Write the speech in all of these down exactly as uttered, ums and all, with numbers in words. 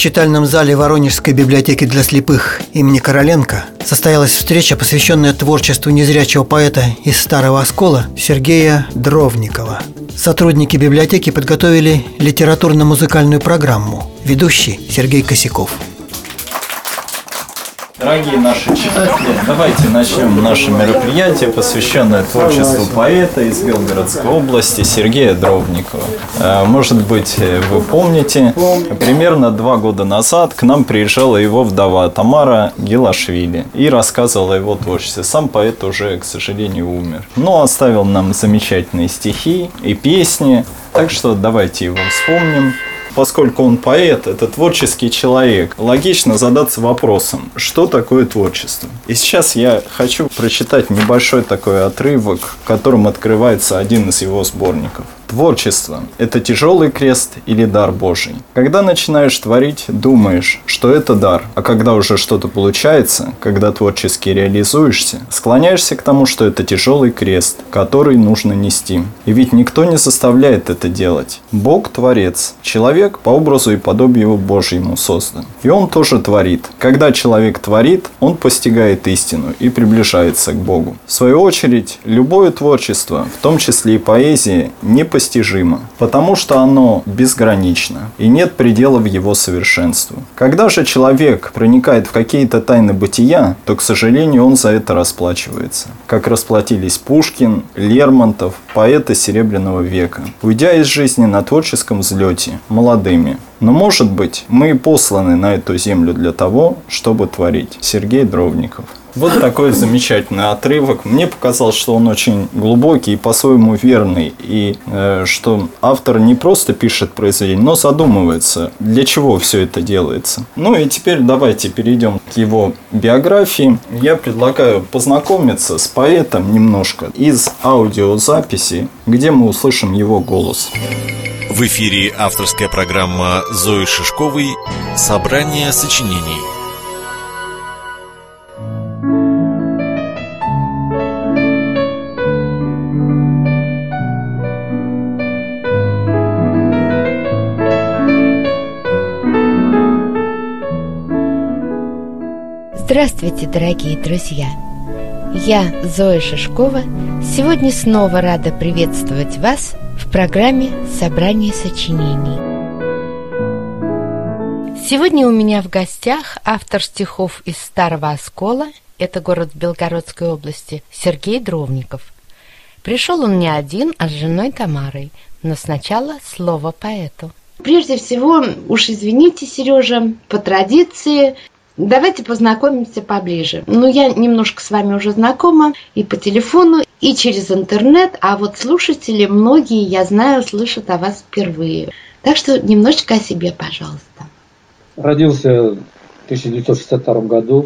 читальном зале Воронежской библиотеки для слепых имени Короленко состоялась встреча, посвященная творчеству незрячего поэта из Старого Оскола Сергея Дровникова. Сотрудники библиотеки подготовили литературно-музыкальную программу. Ведущий Сергей Косяков. Дорогие наши читатели, давайте начнем наше мероприятие, посвященное творчеству поэта из Белгородской области Сергея Дровникова. Может быть, вы помните, примерно два года назад к нам приезжала его вдова Тамара Гилашвили и рассказывала о его творчестве. Сам поэт уже, к сожалению, умер, но оставил нам замечательные стихи и песни, так что давайте его вспомним. Поскольку он поэт, это творческий человек, логично задаться вопросом, что такое творчество. И сейчас я хочу прочитать небольшой такой отрывок, в котором открывается один из его сборников. Творчество – это тяжелый крест или дар Божий. Когда начинаешь творить, думаешь, что это дар, а когда уже что-то получается, когда творчески реализуешься, склоняешься к тому, что это тяжелый крест, который нужно нести. И ведь никто не заставляет это делать. Бог – творец, человек по образу и подобию Божьему создан. И он тоже творит. Когда человек творит, он постигает истину и приближается к Богу. В свою очередь, любое творчество, в том числе и поэзия, не постигает Постижимо, потому что оно безгранично и нет пределов его совершенству. Когда же человек проникает в какие-то тайны бытия, то, к сожалению, он за это расплачивается. Как расплатились Пушкин, Лермонтов, поэты Серебряного века, уйдя из жизни на творческом взлете, молодыми. Но, может быть, мы и посланы на эту землю для того, чтобы творить. Сергей Дровников. Вот такой замечательный отрывок. Мне показалось, что он очень глубокий и по-своему верный. И э, что автор не просто пишет произведение, но задумывается, для чего все это делается. Ну и теперь давайте перейдем к его биографии. Я предлагаю познакомиться с поэтом немножко из аудиозаписи, где мы услышим его голос. В эфире авторская программа Зои Шишковой «Собрание сочинений». Здравствуйте, дорогие друзья! Я, Зоя Шишкова, сегодня снова рада приветствовать вас в программе «Собрание сочинений». Сегодня у меня в гостях автор стихов из Старого Оскола, это город в Белгородской области, Сергей Дровников. Пришел он не один, а с женой Тамарой, но сначала слово поэту. Прежде всего, уж извините, Сережа, по традиции, давайте познакомимся поближе. Ну, я немножко с вами уже знакома и по телефону, и через интернет, а вот слушатели, многие, я знаю, слышат о вас впервые. Так что немножечко о себе, пожалуйста. Родился в тысяча девятьсот шестьдесят втором году,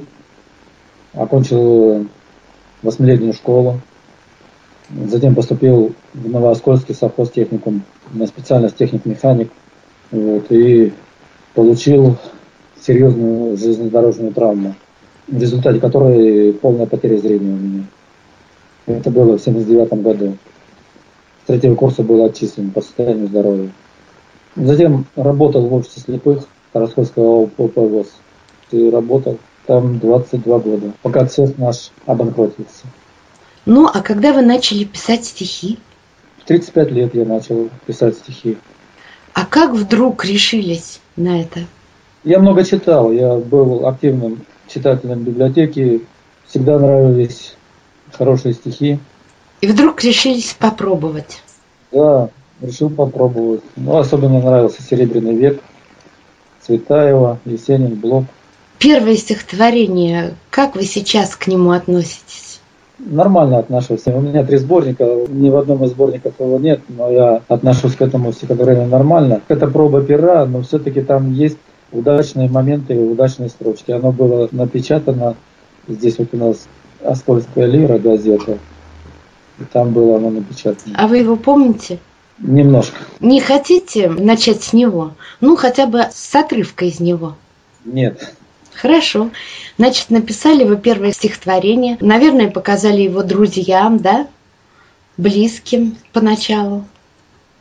окончил восьмилетнюю школу, затем поступил в Новооскольский совхозтехникум на специальность техник-механик, вот, и получил серьезную железнодорожную травму, в результате которой полная потеря зрения у меня. Это было в семьдесят девятом году. С третьего курса был отчислен по состоянию здоровья. Затем работал в обществе слепых Староскольского ОПВОЗ. И работал там двадцать два года, пока цех наш обанкротился. Ну, а когда вы начали писать стихи? В тридцать пять лет я начал писать стихи. А как вдруг решились на это? Я много читал, я был активным читателем библиотеки, всегда нравились хорошие стихи. И вдруг решились попробовать? Да, решил попробовать. Ну, особенно нравился «Серебряный век», Цветаева, Есенин, Блок. Первое стихотворение, как вы сейчас к нему относитесь? Нормально отношусь. У меня три сборника, ни в одном из сборников его нет, но я отношусь к этому стихотворению нормально. Это проба пера, но все-таки там есть удачные моменты и удачные строчки. Оно было напечатано, здесь вот у нас «Оскольская лира» газета, и там было оно напечатано. А вы его помните? Немножко. Не хотите начать с него? Ну, хотя бы с отрывка из него. Нет. Хорошо. Значит, написали вы первое стихотворение. Наверное, показали его друзьям, да? Близким поначалу.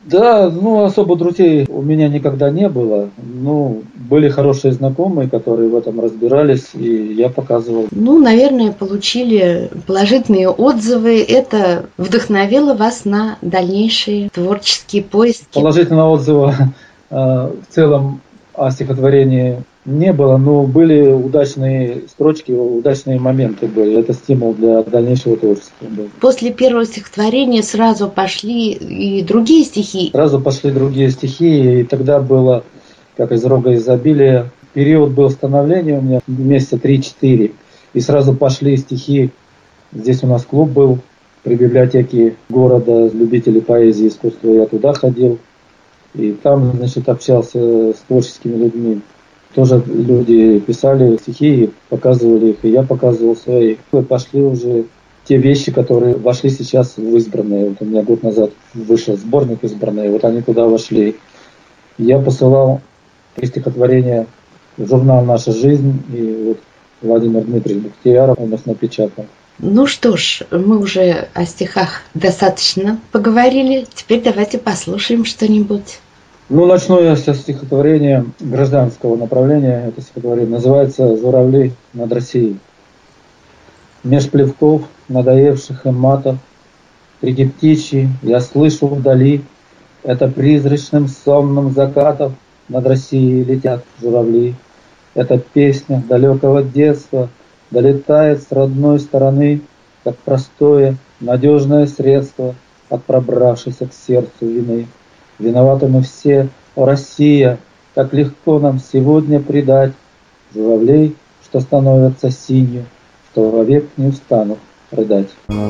Да, ну особо друзей у меня никогда не было. Ну, были хорошие знакомые, которые в этом разбирались, и я показывал. Ну, наверное, получили положительные отзывы. Это вдохновило вас на дальнейшие творческие поиски. Положительного отзыва э, в целом о стихотворении не было, но были удачные строчки, удачные моменты были. Это стимул для дальнейшего творчества. Да. После первого стихотворения сразу пошли и другие стихи. Сразу пошли другие стихи, и тогда было, как из рога изобилия. Период был становления у меня месяца три-четыре, и сразу пошли стихи. Здесь у нас клуб был при библиотеке города любителей поэзии и искусства. Я туда ходил, и там, значит, общался с творческими людьми. Тоже люди писали стихи и показывали их, и я показывал свои. И пошли уже те вещи, которые вошли сейчас в избранные. Вот у меня год назад вышел сборник избранные, вот они туда вошли. Я посылал три стихотворения в журнал «Наша жизнь», и вот Владимир Дмитриевич Бухтияров он их напечатал. Ну что ж, мы уже о стихах достаточно поговорили. Теперь давайте послушаем что-нибудь. Ну, начну я со стихотворения гражданского направления. Это стихотворение называется «Журавли над Россией». Меж плевков, надоевших им матов, среди птичьи я слышу вдали, это призрачным сонным закатов над Россией летят журавли. Эта песня далекого детства долетает с родной стороны, как простое, надежное средство от пробравшейся к сердцу вины. Виноваты мы все, о Россия, как легко нам сегодня предать журавлей, что становятся синью, что вовек не устанут рыдать.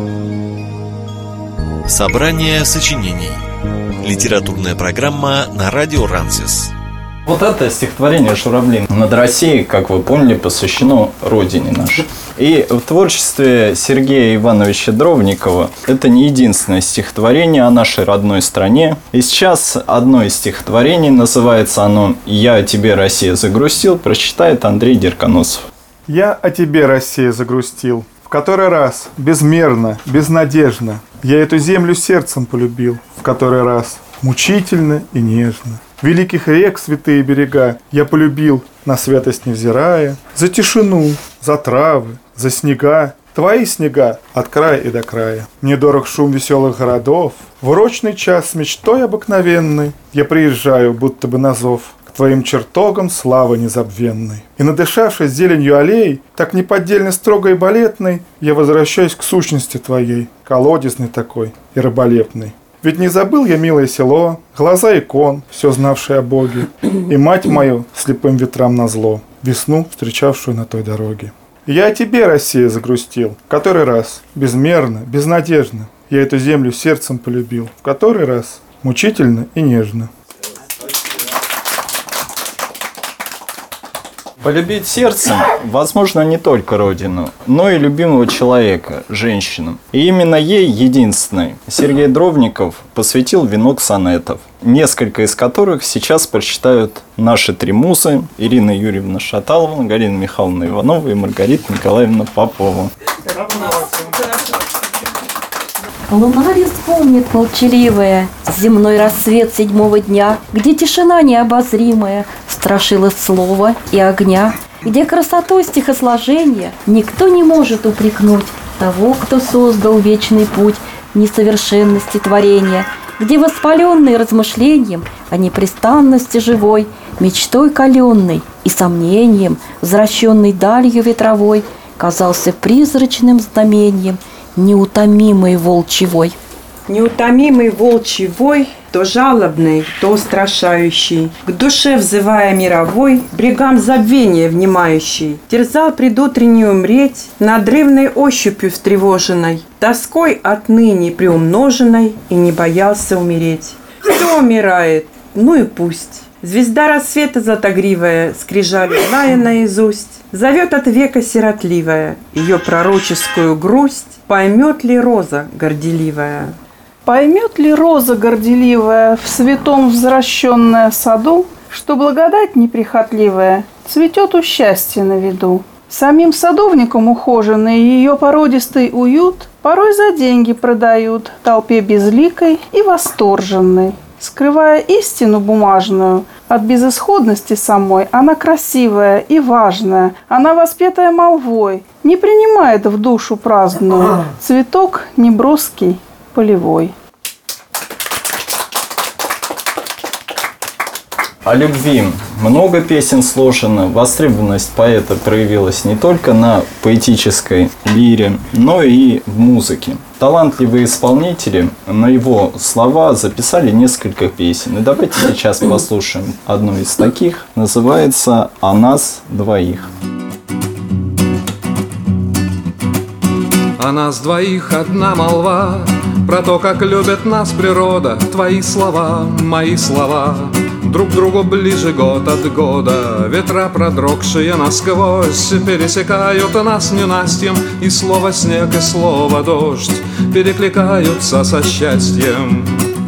Собрание сочинений. Литературная программа на радио Рансис. Вот это стихотворение «Журавли над Россией», как вы поняли, посвящено родине нашей. И в творчестве Сергея Ивановича Дровникова это не единственное стихотворение о нашей родной стране. И сейчас одно из стихотворений, называется оно «Я о тебе, Россия, загрустил», прочитает Андрей Дерконосов. «Я о тебе, Россия, загрустил, в который раз, безмерно, безнадежно, я эту землю сердцем полюбил, в который раз, мучительно и нежно. Великих рек святые берега я полюбил, на святость невзирая, за тишину, за травы, за снега, твои снега от края и до края. Мне дорог шум веселых городов, в урочный час с мечтой обыкновенной я приезжаю, будто бы на зов, к твоим чертогам славы незабвенной. И надышавшись зеленью аллей, так неподдельно строгой и балетной, я возвращаюсь к сущности твоей, колодезной такой и раболепной. Ведь не забыл я милое село, глаза икон, все знавшие о Боге, и мать мою слепым ветрам назло, весну, встречавшую на той дороге. Я о тебе, Россия, загрустил, в который раз, безмерно, безнадежно, я эту землю сердцем полюбил, в который раз, мучительно и нежно. Полюбить сердцем, возможно, не только родину, но и любимого человека, женщину. И именно ей, единственной, Сергей Дровников посвятил венок сонетов, несколько из которых сейчас прочитают наши три музы: Ирина Юрьевна Шаталова, Галина Михайловна Иванова и Маргарита Николаевна Попова. Лунари вспомнит молчаливая земной рассвет седьмого дня, где тишина необозримая страшила слова и огня, где красотой стихосложения никто не может упрекнуть того, кто создал вечный путь несовершенности творения, где воспаленный размышлением о непрестанности живой, мечтой каленной и сомнением, возвращенной далью ветровой, казался призрачным знамением неутомимый волчий вой. Неутомимый волчий вой, то жалобный, то устрашающий, к душе взывая мировой, брегам забвения внимающий, терзал предутренне умреть, надрывной ощупью встревоженной, тоской отныне приумноженной, и не боялся умереть. Все умирает, ну и пусть. Звезда рассвета златогривая, скрижали зная наизусть, зовет от века сиротливая, ее пророческую грусть поймет ли роза горделивая? Поймет ли роза горделивая, в святом возвращенная саду, что благодать неприхотливая цветет у счастья на виду? Самим садовникам ухоженный ее породистый уют порой за деньги продают толпе безликой и восторженной. Скрывая истину бумажную от безысходности самой, она красивая и важная, она воспетая молвой, не принимает в душу праздную цветок неброский, полевой. О любви много песен сложено. Востребованность поэта проявилась не только на поэтической лире, но и в музыке. Талантливые исполнители на его слова записали несколько песен. И давайте сейчас послушаем одну из таких. Называется «О нас двоих». О нас двоих одна молва, про то, как любит нас природа. Твои слова, мои слова, друг к другу ближе год от года. Ветра, продрогшие насквозь, пересекают нас ненастьем, и слово снег, и слово дождь перекликаются со счастьем.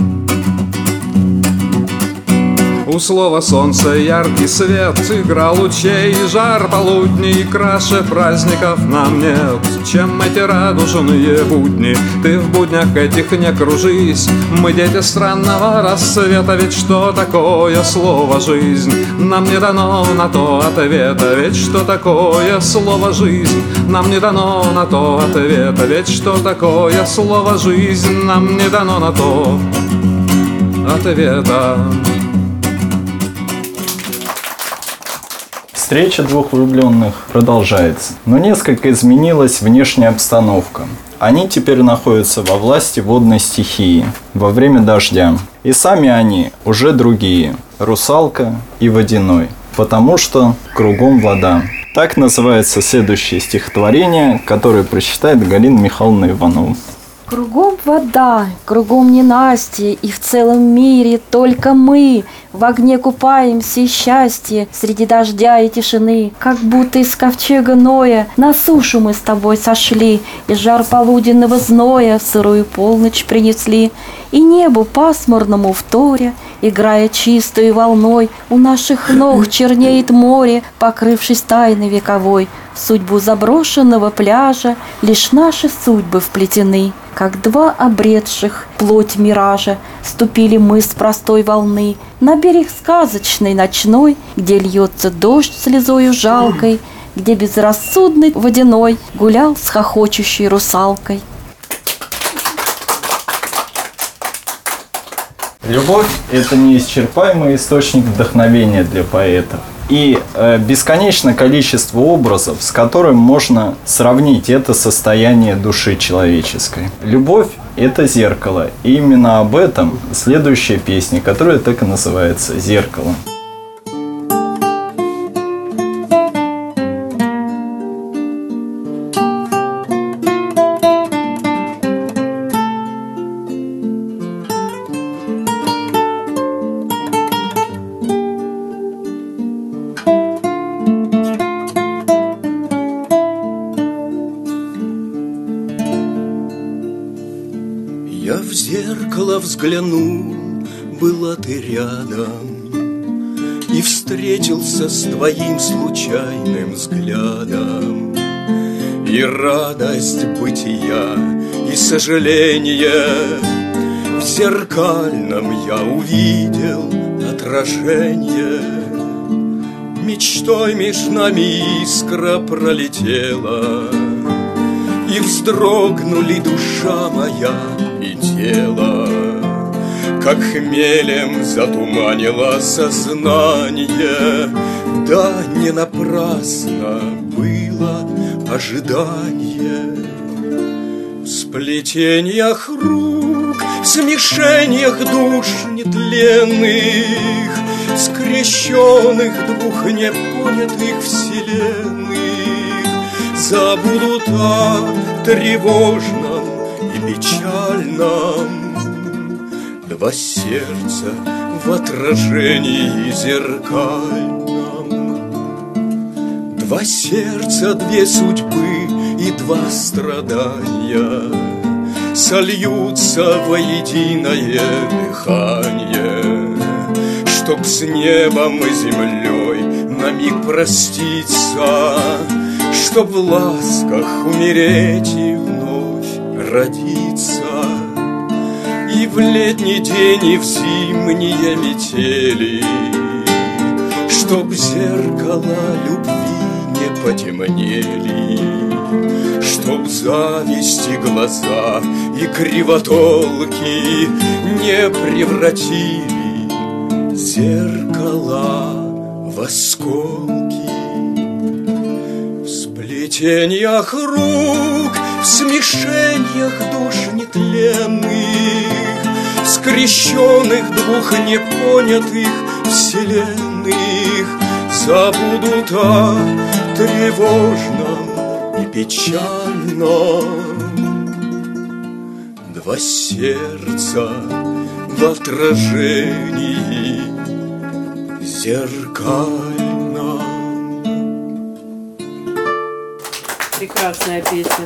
У слова солнца яркий свет, игра лучей, жар полудней, краше праздников нам нет, чем эти радужные будни. Ты в буднях этих не кружись, мы дети странного рассвета, ведь что такое слово «жизнь»? Нам не дано на то ответа, ведь что такое слово «жизнь»? Нам не дано на то ответа, ведь что такое слово «жизнь»? Нам не дано на то ответа. Встреча двух влюбленных продолжается, но несколько изменилась внешняя обстановка. Они теперь находятся во власти водной стихии во время дождя. И сами они уже другие – русалка и водяной, потому что кругом вода. Так называется следующее стихотворение, которое прочитает Галина Михайловна Иванова. Кругом вода, кругом ненастье, и в целом мире только мы в огне купаемся и счастье среди дождя и тишины. Как будто из ковчега Ноя на сушу мы с тобой сошли, и жар полуденного зноя в сырую полночь принесли. И небу пасмурному вторя, играя чистой волной, у наших ног чернеет море, покрывшись тайной вековой. В судьбу заброшенного пляжа лишь наши судьбы вплетены. Как два обретших плоть миража ступили мы с простой волны на берег сказочный ночной, где льется дождь слезою жалкой, где безрассудный водяной гулял с хохочущей русалкой. Любовь – это неисчерпаемый источник вдохновения для поэтов. И э, бесконечное количество образов, с которым можно сравнить это состояние души человеческой. Любовь – это зеркало. И именно об этом следующая песня, которая так и называется «Зеркало». Я в зеркало взглянул, была ты рядом, и встретился с твоим случайным взглядом. И радость бытия, и сожаление в зеркальном я увидел отражение. Мечтой меж нами искра пролетела, и вздрогнули душа моя и тело, как хмелем затуманило сознание. Да не напрасно было ожидание. В сплетениях рук, в смешениях душ нетленных, скрещенных двух непонятых вселенных, забудут о тревожном и печальном два сердца в отражении зеркальном. Два сердца, две судьбы и два страдания сольются воединое дыхание, чтоб с небом и землей на миг проститься, чтоб в ласках умереть и вновь родиться. И в летний день, и в зимние метели, чтоб зеркала любви не потемнели, чтоб зависти глаза и кривотолки не превратили зеркала в осколки. В сплетениях рук, в смешениях душ нетленных, скрещенных двух непонятых вселенных, забудут о тревожном и печальном. Два сердца в отражении зеркально. Прекрасная песня.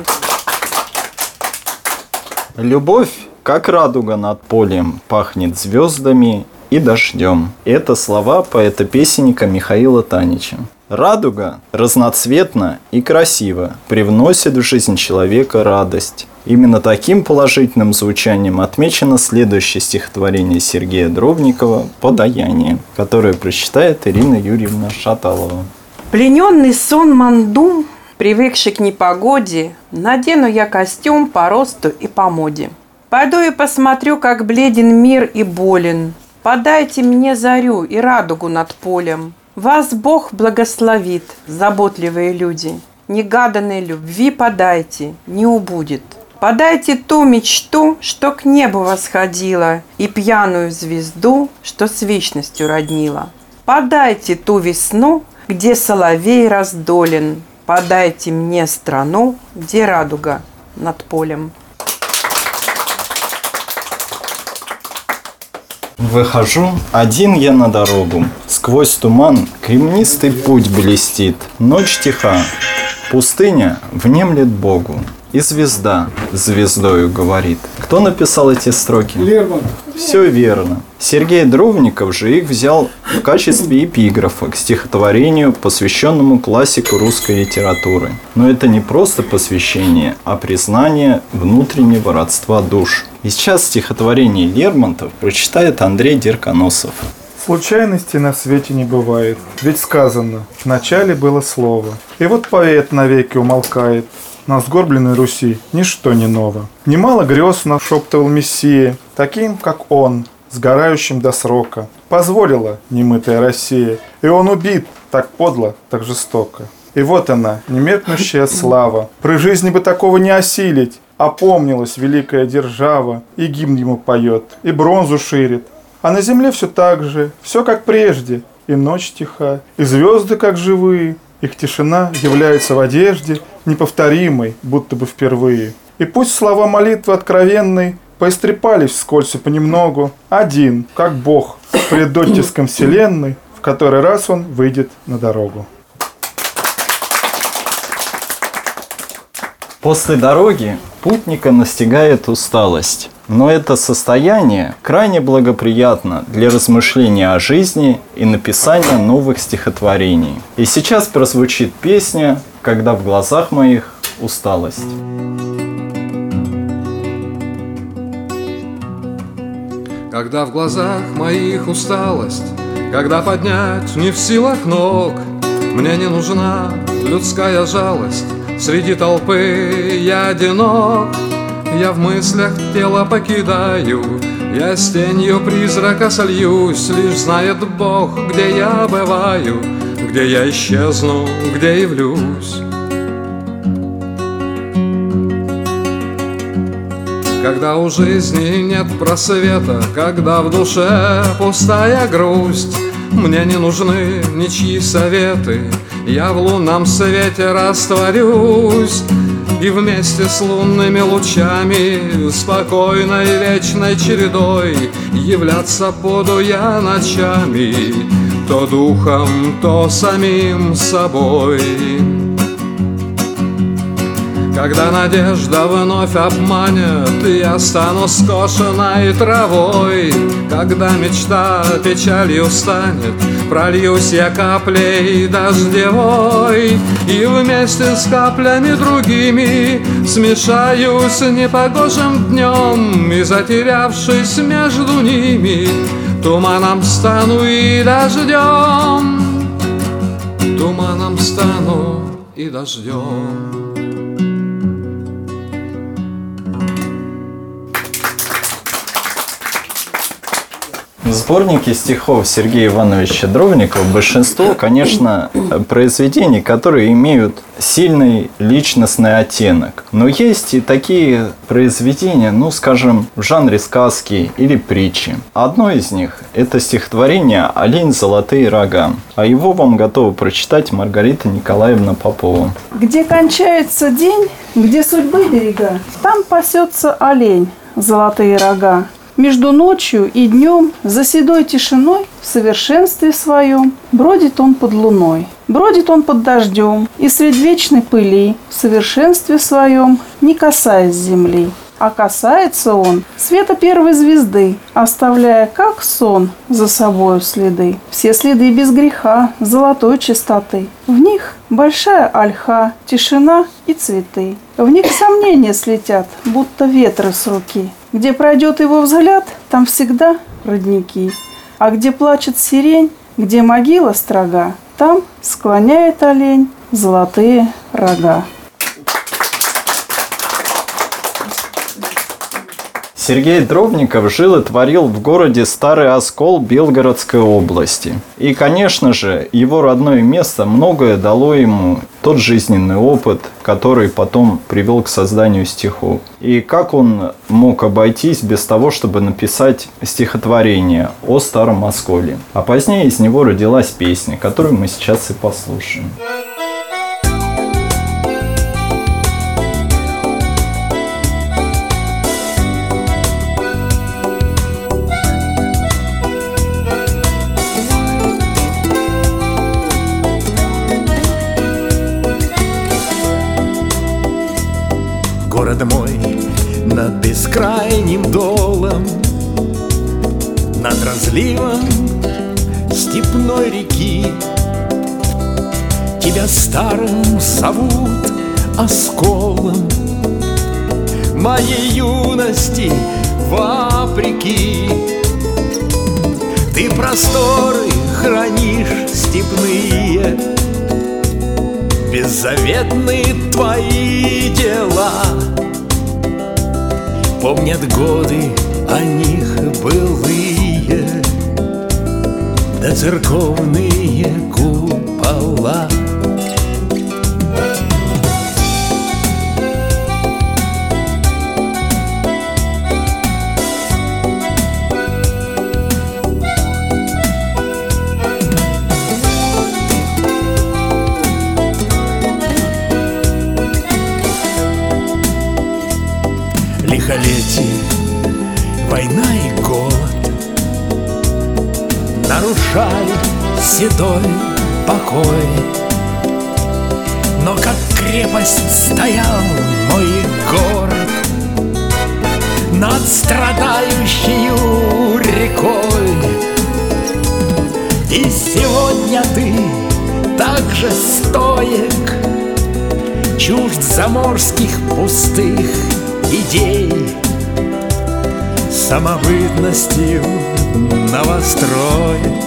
Любовь, как радуга над полем, пахнет звездами и дождем. Это слова поэта-песенника Михаила Танича. Радуга разноцветна и красива, привносит в жизнь человека радость. Именно таким положительным звучанием отмечено следующее стихотворение Сергея Дровникова «Подаяние», которое прочитает Ирина Юрьевна Шаталова. Плененный сон мандум, привыкший к непогоде, надену я костюм по росту и по моде. Пойду и посмотрю, как бледен мир и болен. Подайте мне зарю и радугу над полем. Вас Бог благословит, заботливые люди. Негаданной любви подайте, не убудет. Подайте ту мечту, что к небу восходила, и пьяную звезду, что с вечностью роднила. Подайте ту весну, где соловей раздолен. Подайте мне страну, где радуга над полем. Выхожу один я на дорогу. Сквозь туман кремнистый путь блестит. Ночь тиха, пустыня внемлет Богу. И звезда звездою говорит. Кто написал эти строки? Лермонтов. Все верно. Сергей Дровников же их взял в качестве эпиграфа к стихотворению, посвященному классику русской литературы. Но это не просто посвящение, а признание внутреннего родства душ. И сейчас стихотворение Лермонтов прочитает Андрей Дерконосов. Случайности на свете не бывает, ведь сказано, в начале было слово. И вот поэт навеки умолкает. На сгорбленной Руси ничто не ново. Немало грез нашептывал Мессия, таким, как он, сгорающим до срока. Позволила немытая Россия, и он убит так подло, так жестоко. И вот она, немеркнущая слава. При жизни бы такого не осилить. Опомнилась великая держава, и гимн ему поет, и бронзу ширит. А на земле все так же, все как прежде. И ночь тиха, и звезды как живые. Их тишина является в одежде, неповторимой, будто бы впервые. И пусть слова молитвы откровенной поистрепались вскользь и понемногу, один, как Бог, в предоттиском вселенной, в который раз он выйдет на дорогу. После дороги путника настигает усталость. Но это состояние крайне благоприятно для размышления о жизни и написания новых стихотворений. И сейчас прозвучит песня «Когда в глазах моих усталость». Когда в глазах моих усталость, когда поднять не в силах ног, мне не нужна людская жалость, среди толпы я одинок. Я в мыслях тело покидаю, я с тенью призрака сольюсь. Лишь знает Бог, где я бываю, где я исчезну, где явлюсь. Когда у жизни нет просвета, когда в душе пустая грусть, мне не нужны ничьи советы, я в лунном свете растворюсь. И вместе с лунными лучами, спокойной вечной чередой, являться буду я ночами, то духом, то самим собой. Когда надежда вновь обманет, я стану скошенной травой. Когда мечта печалью станет, прольюсь я каплей дождевой. И вместе с каплями другими смешаюсь непогожим днем, и, затерявшись между ними, туманом стану и дождем. Туманом стану и дождем. В сборнике стихов Сергея Ивановича Дровникова большинство, конечно, произведений, которые имеют сильный личностный оттенок. Но есть и такие произведения, ну, скажем, в жанре сказки или притчи. Одно из них – это стихотворение «Олень, золотые рога». А его вам готова прочитать Маргарита Николаевна Попова. Где кончается день, где судьбы берега, там пасется олень, золотые рога. Между ночью и днем, за седой тишиной, в совершенстве своем, бродит он под луной. Бродит он под дождем, и средь вечной пыли, в совершенстве своем, не касаясь земли. А касается он света первой звезды, оставляя, как сон, за собою следы. Все следы без греха, золотой чистоты. В них большая ольха, тишина и цветы. В них сомнения слетят, будто ветры с руки. Где пройдет его взгляд, там всегда родники. А где плачет сирень, где могила строга, там склоняет олень золотые рога. Сергей Дровников жил и творил в городе Старый Оскол Белгородской области. И, конечно же, его родное место многое дало ему тот жизненный опыт, который потом привел к созданию стихов. И как он мог обойтись без того, чтобы написать стихотворение о Старом Осколе. А позднее из него родилась песня, которую мы сейчас и послушаем. Город мой над бескрайним долом, над разливом степной реки. Тебя старым зовут Осколом, моей юности вопреки. Ты просторы хранишь степные, беззаветны твои дела. Помнят годы о них былые, да церковные купола. Лихолетие, война и голод нарушали седой покой. Но как крепость стоял мой город над страдающей рекой. И сегодня ты так же стоек, чужд заморских пустых идей, самобытностью новостроек,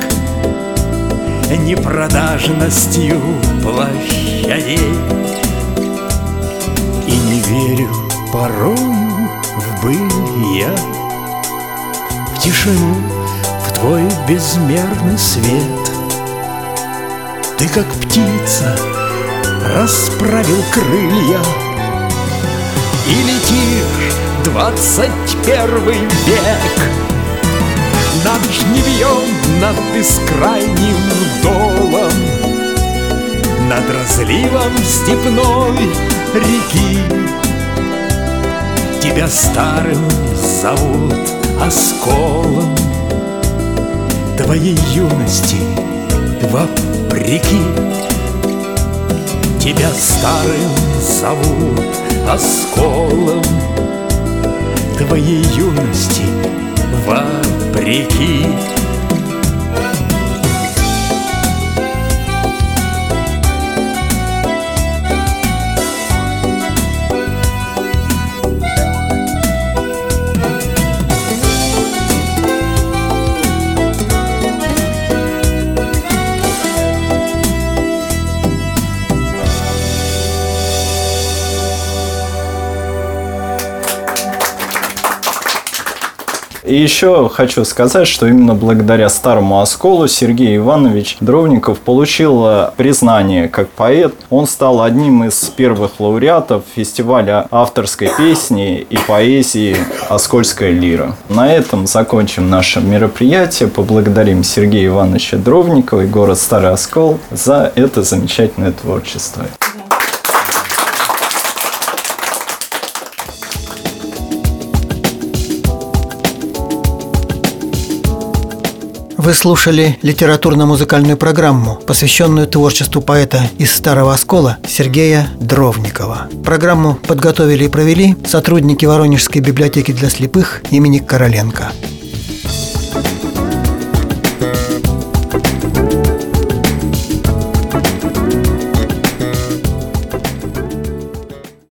непродажностью площадей. И не верю порою в быль я, в тишину, в твой безмерный свет. Ты, как птица, расправил крылья и летишь двадцать первый век над жневьем, над бескрайним долом, над разливом степной реки. Тебя старым зовут Осколом, твоей юности вопреки. Тебя старым зовут осколом твоей юности вопреки. И еще хочу сказать, что именно благодаря старому осколу Сергей Иванович Дровников получил признание как поэт. Он стал одним из первых лауреатов фестиваля авторской песни и поэзии «Оскольская лира». На этом закончим наше мероприятие. Поблагодарим Сергея Ивановича Дровникова и город Старый Оскол за это замечательное творчество. Вы слушали литературно-музыкальную программу, посвященную творчеству поэта из Старого Оскола Сергея Дровникова. Программу подготовили и провели сотрудники Воронежской библиотеки для слепых имени Короленко.